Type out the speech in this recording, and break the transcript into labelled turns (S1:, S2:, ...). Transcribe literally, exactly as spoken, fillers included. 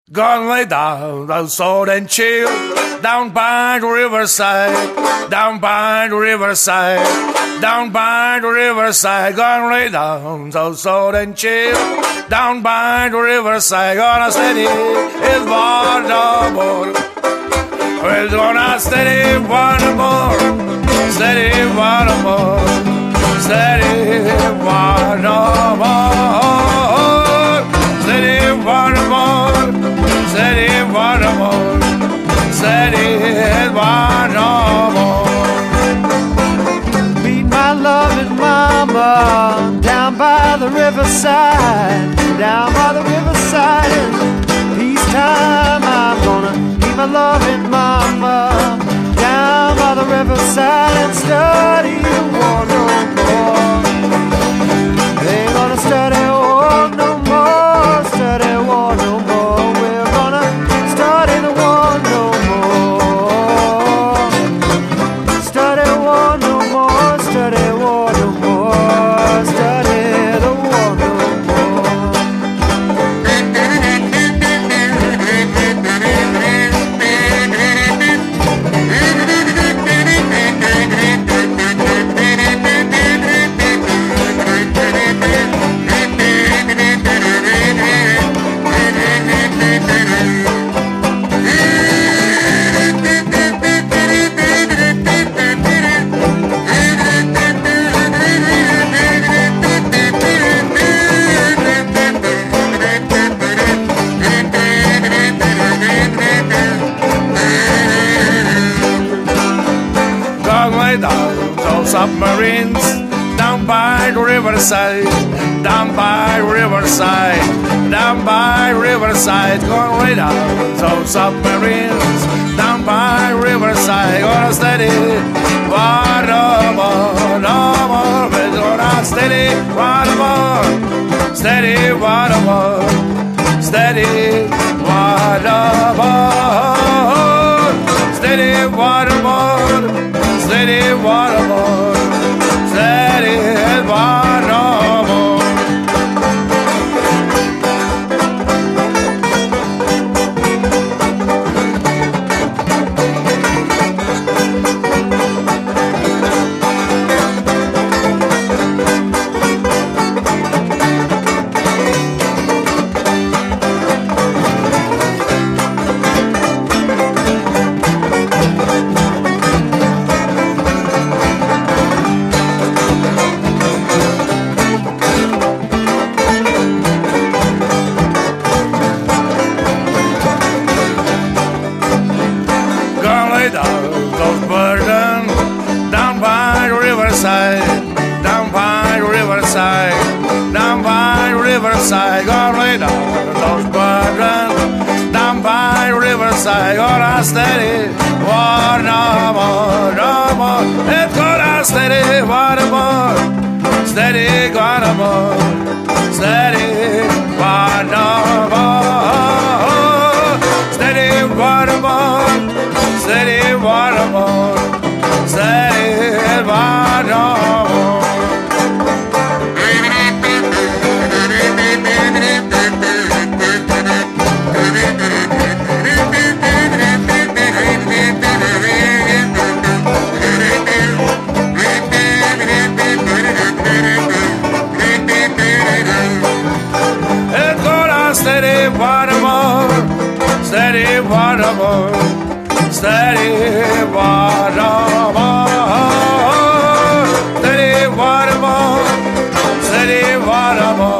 S1: Gone lay down, down salt and chill, down by the riverside, down by the riverside, down by the riverside. Gone lay down, down salt and chill, down by the riverside. Gonna steady is waterboard. We're gonna steady waterboard, steady waterboard, steady waterboard, steady waterboard. Steady waterboard, steady waterboard.
S2: Meet my loving mama down by the riverside, down by the riverside. And peacetime I'm gonna meet my loving mama down by the riverside and study the war no more. Ain't gonna study war no more, study war no more.
S1: Submarines down by the riverside, down by riverside, down by riverside. Gonna lay down some submarines down by riverside. Gonna steady waterboard, no more. We're gonna steady waterboard, steady waterboard, steady waterboard, steady waterboard, steady waterboard. Steady waterboard. Riverside, gonna lay down those burdens down by riverside. Gonna steady water no more, no more. It's gonna steady waterboard, steady waterboard, steady waterboard, steady waterboard, steady waterboard, steady waterboard. Steady waterboard, steady waterboard, steady waterboard, steady waterboard, steady waterboard.